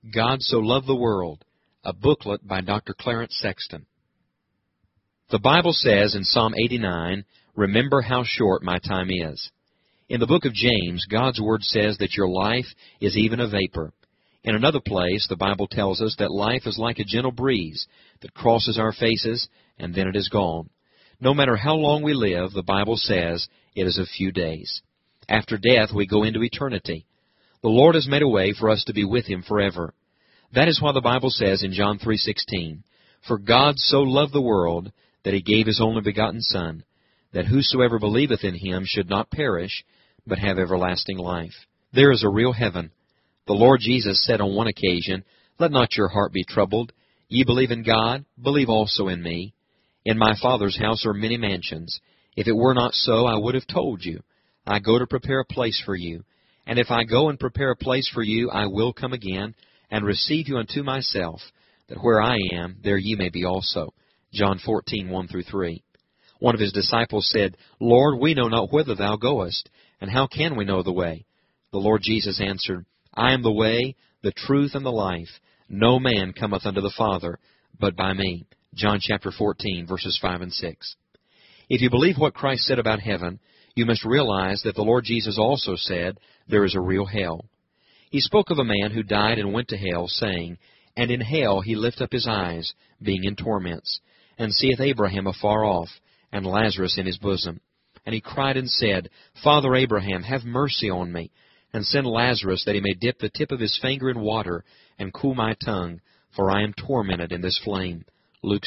God So Loved the World, a booklet by Dr. Clarence Sexton. The Bible says in Psalm 89, "Remember how short my time is." In the book of James, God's Word says that your life is even a vapor. In another place, the Bible tells us that life is like a gentle breeze that crosses our faces, and then it is gone. No matter how long we live, the Bible says it is a few days. After death, we go into eternity. The Lord has made a way for us to be with Him forever. That is why the Bible says in John 3:16, "For God so loved the world that He gave His only begotten Son, that whosoever believeth in Him should not perish, but have everlasting life." There is a real heaven. The Lord Jesus said on one occasion, "Let not your heart be troubled. Ye believe in God, believe also in me. In my Father's house are many mansions. If it were not so, I would have told you. I go to prepare a place for you. And if I go and prepare a place for you, I will come again, and receive you unto myself, that where I am, there ye may be also." John 14:1-3. One of His disciples said, "Lord, we know not whither Thou goest, and how can we know the way?" The Lord Jesus answered, "I am the way, the truth, and the life. No man cometh unto the Father, but by me." John chapter 14, verses 5 and 6. If you believe what Christ said about heaven, you must realize that the Lord Jesus also said there is a real hell. He spoke of a man who died and went to hell, saying, "And in hell he lift up his eyes, being in torments, and seeth Abraham afar off, and Lazarus in his bosom. And he cried and said, Father Abraham, have mercy on me, and send Lazarus, that he may dip the tip of his finger in water, and cool my tongue, for I am tormented in this flame." Luke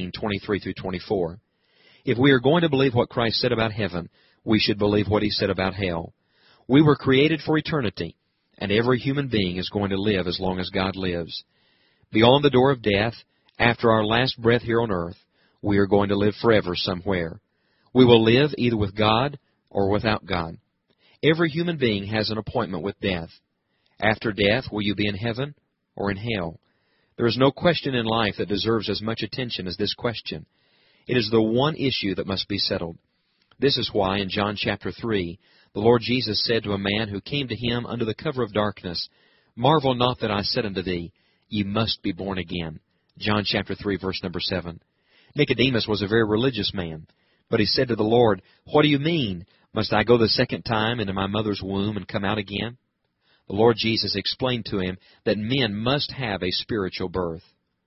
16:23-24. If we are going to believe what Christ said about heaven, we should believe what He said about hell. We were created for eternity, and every human being is going to live as long as God lives. Beyond the door of death, after our last breath here on earth, we are going to live forever somewhere. We will live either with God or without God. Every human being has an appointment with death. After death, will you be in heaven or in hell? There is no question in life that deserves as much attention as this question. It is the one issue that must be settled. This is why in John chapter 3, the Lord Jesus said to a man who came to Him under the cover of darkness, "Marvel not that I said unto thee, Ye must be born again." John chapter 3, verse number 7. Nicodemus was a very religious man, but he said to the Lord, "What do you mean? Must I go the second time into my mother's womb and come out again?" The Lord Jesus explained to him that men must have a spiritual birth.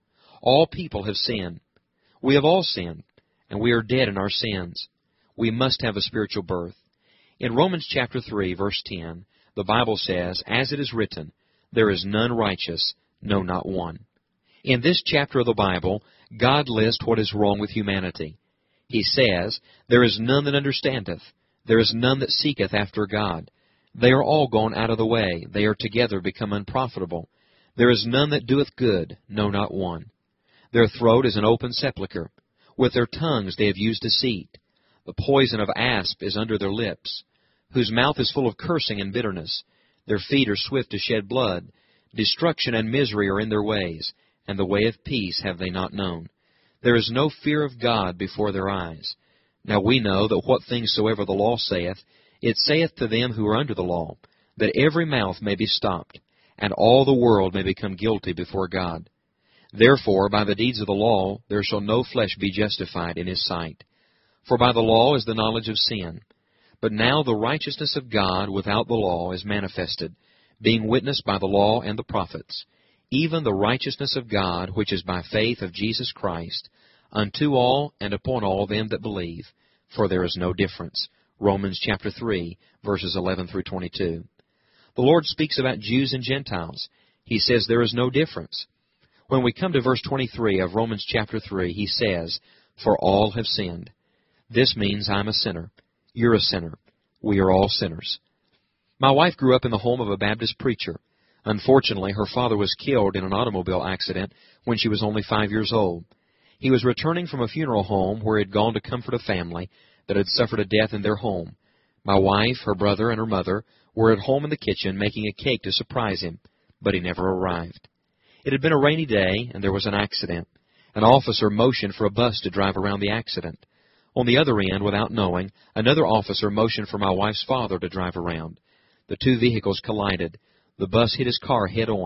All people have sinned. We have all sinned, and we are dead in our sins. We must have a spiritual birth. In Romans chapter 3, verse 10, the Bible says, "As it is written, there is none righteous, no, not one." In this chapter of the Bible, God lists what is wrong with humanity. He says, "There is none that understandeth, there is none that seeketh after God. They are all gone out of the way, they are together become unprofitable. There is none that doeth good, no, not one. Their throat is an open sepulchre. With their tongues they have used deceit. The poison of asp is under their lips, whose mouth is full of cursing and bitterness. Their feet are swift to shed blood. Destruction and misery are in their ways, and the way of peace have they not known. There is no fear of God before their eyes. Now we know that what things soever the law saith, it saith to them who are under the law, that every mouth may be stopped, and all the world may become guilty before God. Therefore, by the deeds of the law, there shall no flesh be justified in His sight. For by the law is the knowledge of sin. But now the righteousness of God without the law is manifested, being witnessed by the law and the prophets, even the righteousness of God, which is by faith of Jesus Christ, unto all and upon all them that believe, for there is no difference." Romans chapter 3, verses 11-22. The Lord speaks about Jews and Gentiles. He says there is no difference. When we come to verse 23 of Romans chapter 3, He says, "For all have sinned." This means I'm a sinner. You're a sinner. We are all sinners. My wife grew up in the home of a Baptist preacher. Unfortunately, her father was killed in an automobile accident when she was only 5 years old. He was returning from a funeral home where he had gone to comfort a family that had suffered a death in their home. My wife, her brother, and her mother were at home in the kitchen making a cake to surprise him, but he never arrived. It had been a rainy day, and there was an accident. An officer motioned for a bus to drive around the accident. On the other end, without knowing, another officer motioned for my wife's father to drive around. The two vehicles collided. The bus hit his car head-on.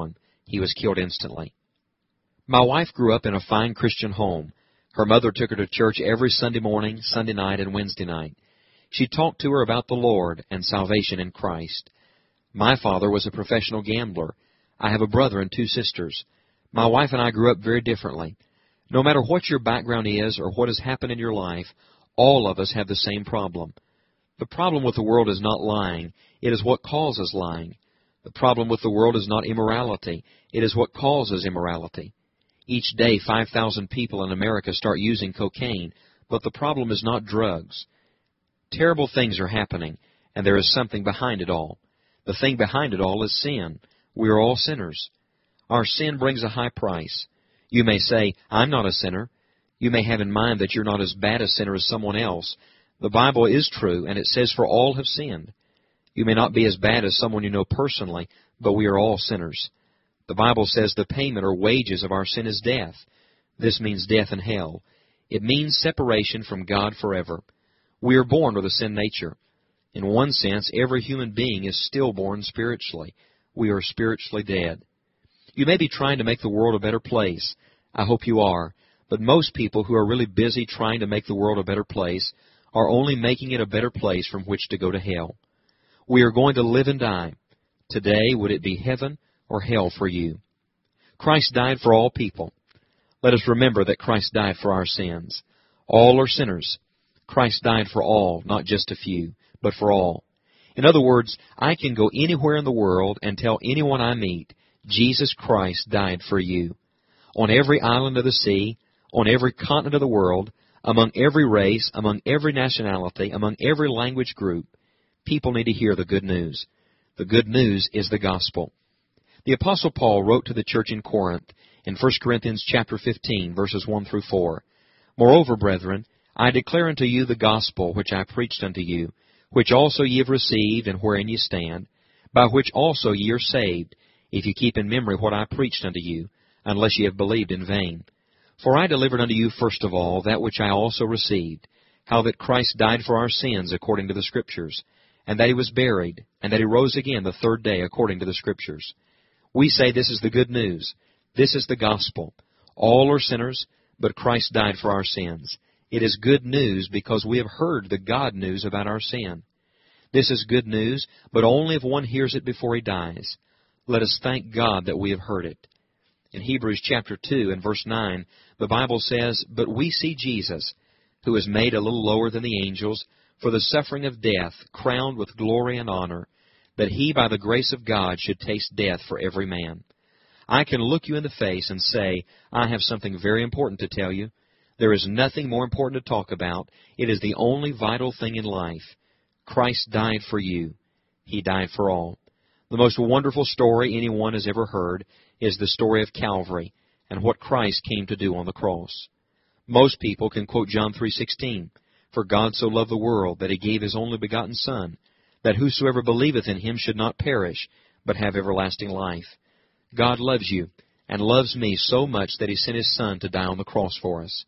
He was killed instantly. My wife grew up in a fine Christian home. Her mother took her to church every Sunday morning, Sunday night, and Wednesday night. She talked to her about the Lord and salvation in Christ. My father was a professional gambler. I have a brother and 2 sisters. My wife and I grew up very differently. No matter what your background is or what has happened in your life, all of us have the same problem. The problem with the world is not lying. It is what causes lying. The problem with the world is not immorality. It is what causes immorality. Each day, 5,000 people in America start using cocaine, but the problem is not drugs. Terrible things are happening, and there is something behind it all. The thing behind it all is sin. We are all sinners. Our sin brings a high price. You may say, I'm not a sinner. You may have in mind that you're not as bad a sinner as someone else. The Bible is true, and it says, for all have sinned. You may not be as bad as someone you know personally, but we are all sinners. The Bible says the payment or wages of our sin is death. This means death in hell. It means separation from God forever. We are born with a sin nature. In one sense, every human being is stillborn spiritually. We are spiritually dead. You may be trying to make the world a better place. I hope you are. But most people who are really busy trying to make the world a better place are only making it a better place from which to go to hell. We are going to live and die. Today, would it be heaven or hell for you? Christ died for all people. Let us remember that Christ died for our sins. All are sinners. Christ died for all, not just a few, but for all. In other words, I can go anywhere in the world and tell anyone I meet, Jesus Christ died for you. On every island of the sea, on every continent of the world, among every race, among every nationality, among every language group, people need to hear the good news. The good news is the gospel. The Apostle Paul wrote to the church in Corinth in 1 Corinthians chapter 15, verses 1 through 4. Moreover, brethren, I declare unto you the gospel which I preached unto you, which also ye have received, and wherein ye stand, by which also ye are saved, if ye keep in memory what I preached unto you, unless ye have believed in vain. For I delivered unto you first of all that which I also received, how that Christ died for our sins according to the Scriptures, and that He was buried, and that He rose again the 3rd day according to the Scriptures. We say this is the good news. This is the gospel. All are sinners, but Christ died for our sins. It is good news because we have heard the God news about our sin. This is good news, but only if one hears it before he dies. Let us thank God that we have heard it. In Hebrews chapter 2 and verse 9, the Bible says, But we see Jesus, who is made a little lower than the angels, for the suffering of death, crowned with glory and honor, that He, by the grace of God, should taste death for every man. I can look you in the face and say, I have something very important to tell you. There is nothing more important to talk about. It is the only vital thing in life. Christ died for you. He died for all. The most wonderful story anyone has ever heard is the story of Calvary and what Christ came to do on the cross. Most people can quote John 3:16, For God so loved the world that He gave His only begotten Son, that whosoever believeth in Him should not perish, but have everlasting life. God loves you and loves me so much that He sent His Son to die on the cross for us.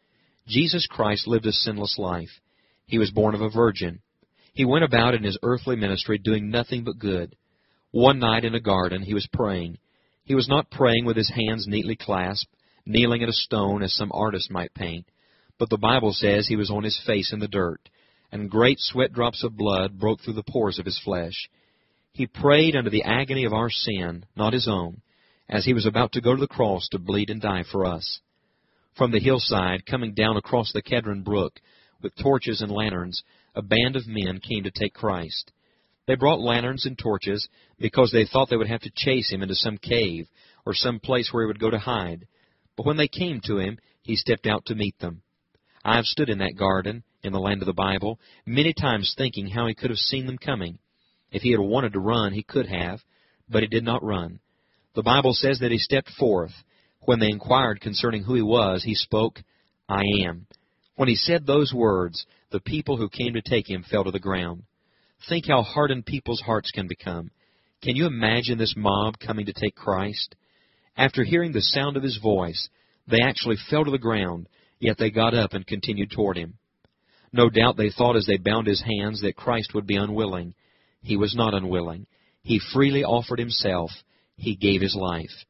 Jesus Christ lived a sinless life. He was born of a virgin. He went about in His earthly ministry doing nothing but good. One night in a garden He was praying. He was not praying with His hands neatly clasped, kneeling at a stone as some artist might paint, but the Bible says He was on His face in the dirt, and great sweat drops of blood broke through the pores of His flesh. He prayed under the agony of our sin, not His own, as He was about to go to the cross to bleed and die for us. From the hillside, coming down across the Kedron Brook, with torches and lanterns, a band of men came to take Christ. They brought lanterns and torches because they thought they would have to chase Him into some cave or some place where He would go to hide. But when they came to Him, He stepped out to meet them. I have stood in that garden, in the land of the Bible, many times thinking how He could have seen them coming. If He had wanted to run, He could have, but He did not run. The Bible says that He stepped forth. When they inquired concerning who He was, He spoke, I am. When He said those words, the people who came to take Him fell to the ground. Think how hardened people's hearts can become. Can you imagine this mob coming to take Christ? After hearing the sound of His voice, they actually fell to the ground, yet they got up and continued toward Him. No doubt they thought as they bound His hands that Christ would be unwilling. He was not unwilling. He freely offered Himself. He gave His life.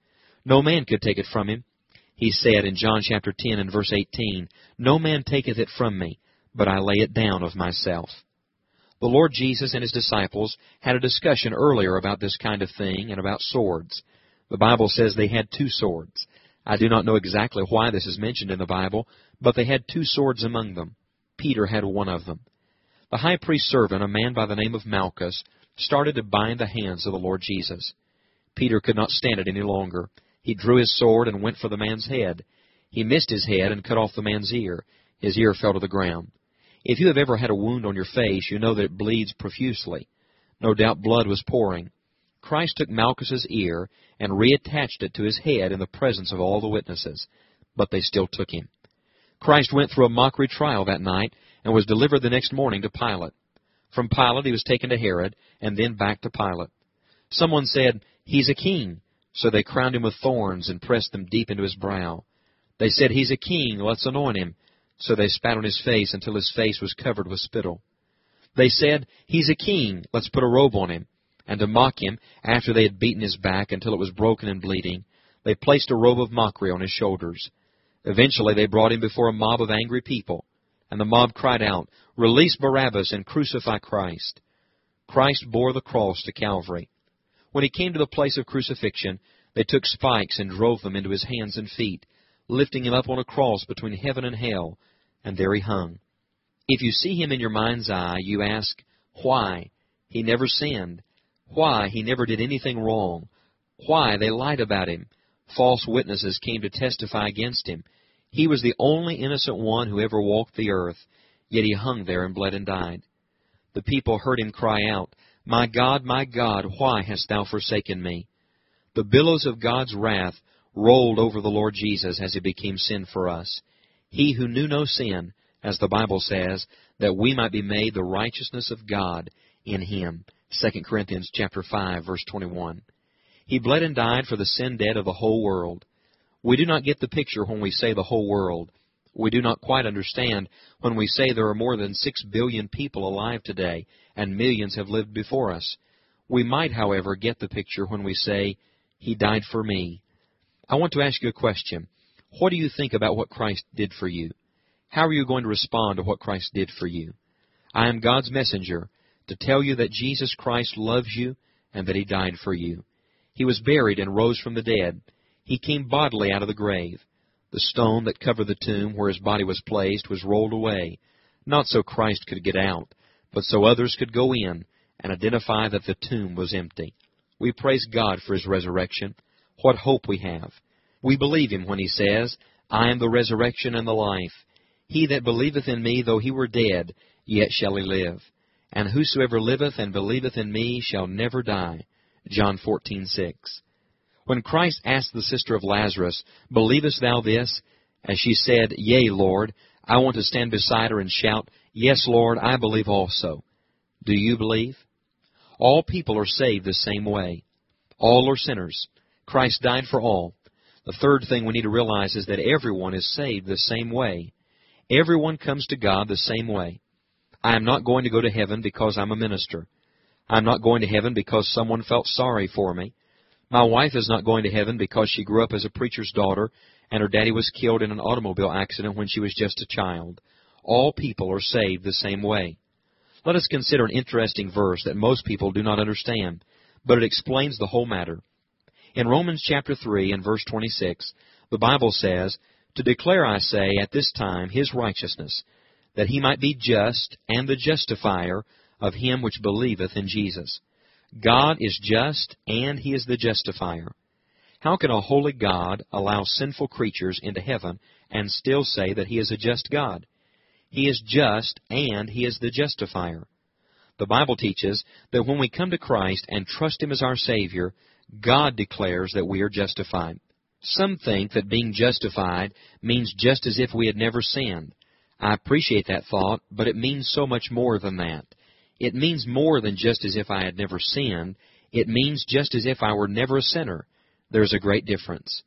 No man could take it from him. He said in John chapter 10 and verse 18, "No man taketh it from me, but I lay it down of myself." The Lord Jesus and His disciples had a discussion earlier about this kind of thing and about swords. The Bible says they had 2 swords. I do not know exactly why this is mentioned in the Bible, but they had 2 swords among them. Peter had one of them. The high priest's servant, a man by the name of Malchus, started to bind the hands of the Lord Jesus. Peter could not stand it any longer. He drew his sword and went for the man's head. He missed his head and cut off the man's ear. His ear fell to the ground. If you have ever had a wound on your face, you know that it bleeds profusely. No doubt blood was pouring. Christ took Malchus's ear and reattached it to his head in the presence of all the witnesses, but they still took him. Christ went through a mockery trial that night and was delivered the next morning to Pilate. From Pilate he was taken to Herod and then back to Pilate. Someone said, "He's a king." So they crowned him with thorns and pressed them deep into his brow. They said, "He's a king, let's anoint him." So they spat on his face until his face was covered with spittle. They said, "He's a king, let's put a robe on him." And to mock him, after they had beaten his back until it was broken and bleeding, they placed a robe of mockery on his shoulders. Eventually they brought him before a mob of angry people, and the mob cried out, "Release Barabbas and crucify Christ." Christ bore the cross to Calvary. When he came to the place of crucifixion, they took spikes and drove them into his hands and feet, lifting him up on a cross between heaven and hell, and there he hung. If you see him in your mind's eye, you ask, why? He never sinned. Why? He never did anything wrong. Why? They lied about him. False witnesses came to testify against him. He was the only innocent one who ever walked the earth, yet he hung there and bled and died. The people heard him cry out, my God, why hast thou forsaken me?" The billows of God's wrath rolled over the Lord Jesus as he became sin for us. He who knew no sin, as the Bible says, that we might be made the righteousness of God in him. 2 Corinthians chapter 5, verse 21. He bled and died for the sin debt of the whole world. We do not get the picture when we say the whole world. We do not quite understand when we say there are more than 6 billion people alive today, and millions have lived before us. We might, however, get the picture when we say, He died for me. I want to ask you a question. What do you think about what Christ did for you? How are you going to respond to what Christ did for you? I am God's messenger to tell you that Jesus Christ loves you and that He died for you. He was buried and rose from the dead. He came bodily out of the grave. The stone that covered the tomb where His body was placed was rolled away, not so Christ could get out, but so others could go in and identify that the tomb was empty. We praise God for His resurrection. What hope we have. We believe Him when He says, I am the resurrection and the life. He that believeth in me, though he were dead, yet shall he live. And whosoever liveth and believeth in me shall never die. John 14:6. When Christ asked the sister of Lazarus, Believest thou this? As she said, Yea, Lord, I want to stand beside her and shout, Yes, Lord, I believe also. Do you believe? All people are saved the same way. All are sinners. Christ died for all. The third thing we need to realize is that everyone is saved the same way. Everyone comes to God the same way. I am not going to go to heaven because I'm a minister. I'm not going to heaven because someone felt sorry for me. My wife is not going to heaven because she grew up as a preacher's daughter and her daddy was killed in an automobile accident when she was just a child. All people are saved the same way. Let us consider an interesting verse that most people do not understand, but it explains the whole matter. In Romans chapter 3 and verse 26, the Bible says, To declare, I say, at this time His righteousness, that He might be just and the justifier of him which believeth in Jesus. God is just, and He is the justifier. How can a holy God allow sinful creatures into heaven and still say that He is a just God? He is just, and He is the justifier. The Bible teaches that when we come to Christ and trust Him as our Savior, God declares that we are justified. Some think that being justified means just as if we had never sinned. I appreciate that thought, but it means so much more than that. It means more than just as if I had never sinned. It means just as if I were never a sinner. There's a great difference.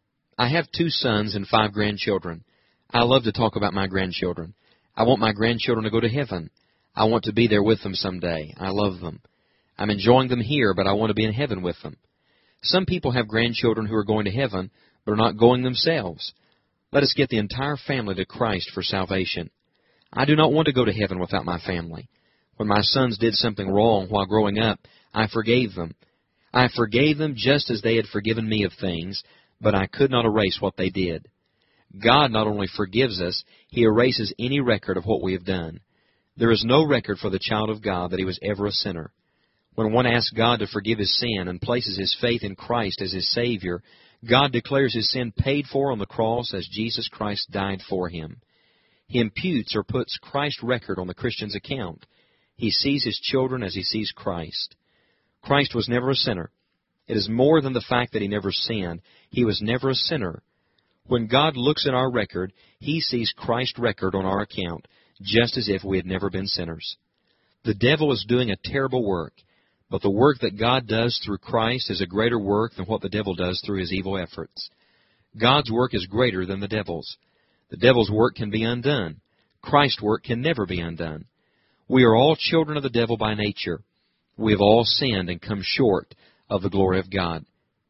I have 2 sons and 5 grandchildren. I love to talk about my grandchildren. I want my grandchildren to go to heaven. I want to be there with them someday. I love them. I'm enjoying them here, but I want to be in heaven with them. Some people have grandchildren who are going to heaven, but are not going themselves. Let us get the entire family to Christ for salvation. I do not want to go to heaven without my family. When my sons did something wrong while growing up, I forgave them. I forgave them just as they had forgiven me of things, but I could not erase what they did. God not only forgives us, He erases any record of what we have done. There is no record for the child of God that he was ever a sinner. When one asks God to forgive his sin and places his faith in Christ as his Savior, God declares his sin paid for on the cross as Jesus Christ died for him. He imputes or puts Christ's record on the Christian's account. He sees his children as he sees Christ. Christ was never a sinner. It is more than the fact that he never sinned. He was never a sinner. When God looks at our record, He sees Christ's record on our account, just as if we had never been sinners. The devil is doing a terrible work, but the work that God does through Christ is a greater work than what the devil does through his evil efforts. God's work is greater than the devil's. The devil's work can be undone. Christ's work can never be undone. We are all children of the devil by nature. We have all sinned and come short of the glory of God.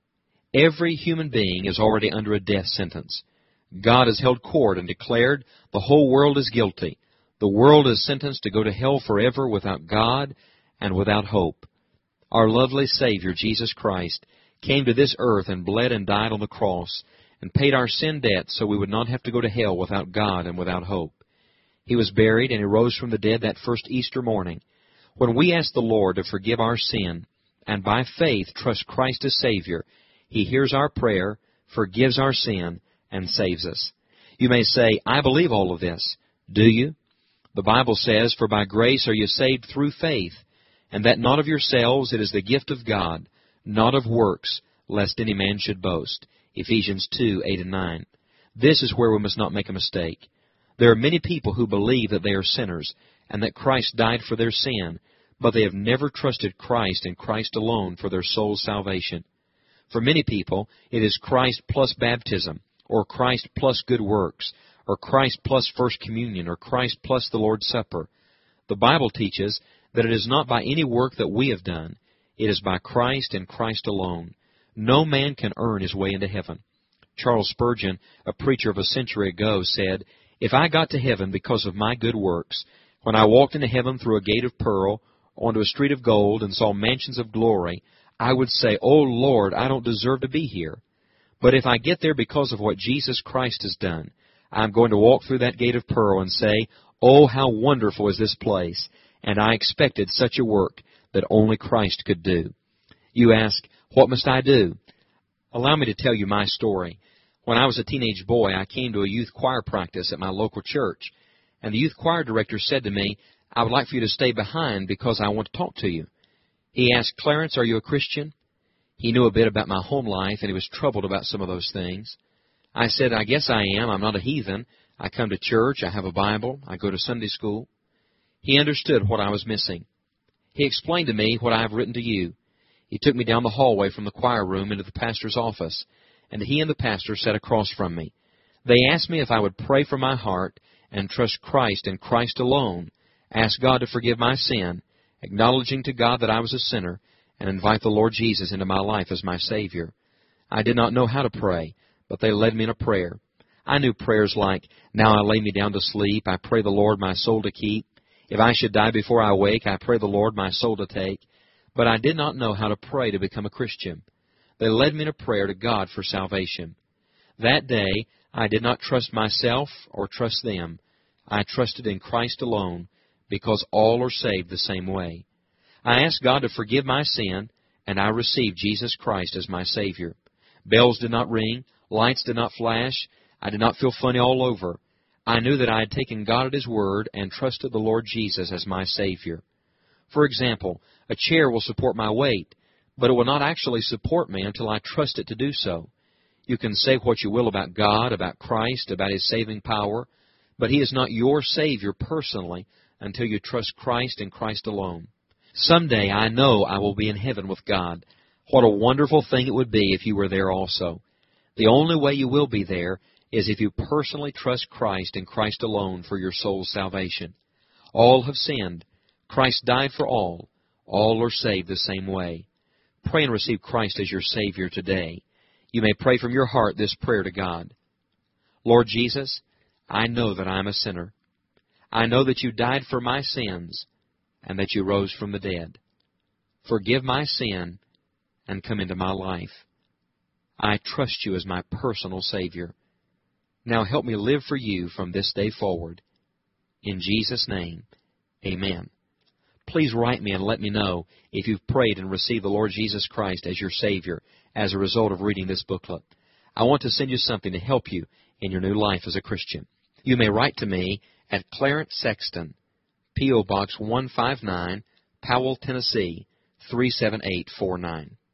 Every human being is already under a death sentence. God has held court and declared the whole world is guilty. The world is sentenced to go to hell forever without God and without hope. Our lovely Savior, Jesus Christ, came to this earth and bled and died on the cross and paid our sin debt so we would not have to go to hell without God and without hope. He was buried and He rose from the dead that first Easter morning. When we ask the Lord to forgive our sin and by faith trust Christ as Savior, He hears our prayer, forgives our sin, and saves us. You may say, I believe all of this. Do you? The Bible says, For by grace are you saved through faith, and that not of yourselves, it is the gift of God, not of works, lest any man should boast. Ephesians 2:8 and 9. This is where we must not make a mistake. There are many people who believe that they are sinners, and that Christ died for their sin, but they have never trusted Christ and Christ alone for their soul's salvation. For many people, it is Christ plus baptism, or Christ plus good works, or Christ plus First Communion, or Christ plus the Lord's Supper. The Bible teaches that it is not by any work that we have done. It is by Christ and Christ alone. No man can earn his way into heaven. Charles Spurgeon, a preacher of a century ago, said, If I got to heaven because of my good works, when I walked into heaven through a gate of pearl, onto a street of gold, and saw mansions of glory, I would say, Oh, Lord, I don't deserve to be here. But if I get there because of what Jesus Christ has done, I'm going to walk through that gate of pearl and say, Oh, how wonderful is this place, and I expected such a work that only Christ could do. You ask, what must I do? Allow me to tell you my story. When I was a teenage boy, I came to a youth choir practice at my local church, and the youth choir director said to me, I would like for you to stay behind because I want to talk to you. He asked, Clarence, are you a Christian? He knew a bit about my home life, and he was troubled about some of those things. I said, I guess I am. I'm not a heathen. I come to church. I have a Bible. I go to Sunday school. He understood what I was missing. He explained to me what I have written to you. He took me down the hallway from the choir room into the pastor's office, and he and the pastor sat across from me. They asked me if I would pray for my heart and trust Christ and Christ alone, ask God to forgive my sin, acknowledging to God that I was a sinner, and invite the Lord Jesus into my life as my Savior. I did not know how to pray, but they led me in a prayer. I knew prayers like, Now I lay me down to sleep, I pray the Lord my soul to keep. If I should die before I wake, I pray the Lord my soul to take. But I did not know how to pray to become a Christian. They led me in a prayer to God for salvation. That day, I did not trust myself or trust them. I trusted in Christ alone, because all are saved the same way. I asked God to forgive my sin, and I received Jesus Christ as my Savior. Bells did not ring, lights did not flash, I did not feel funny all over. I knew that I had taken God at His word and trusted the Lord Jesus as my Savior. For example, a chair will support my weight, but it will not actually support me until I trust it to do so. You can say what you will about God, about Christ, about His saving power, but He is not your Savior personally until you trust Christ and Christ alone. Someday I know I will be in heaven with God. What a wonderful thing it would be if you were there also. The only way you will be there is if you personally trust Christ and Christ alone for your soul's salvation. All have sinned. Christ died for all. All are saved the same way. pray and receive Christ as your Savior today, you may pray from your heart this prayer to God. Lord Jesus, I know that I am a sinner. I know that you died for my sins and that you rose from the dead. Forgive my sin and come into my life. I trust you as my personal Savior. Now help me live for you from this day forward. In Jesus' name, amen. Please write me and let me know if you've prayed and received the Lord Jesus Christ as your Savior as a result of reading this booklet. I want to send you something to help you in your new life as a Christian. You may write to me at Clarence Sexton, P.O. Box 159, Powell, Tennessee, 37849.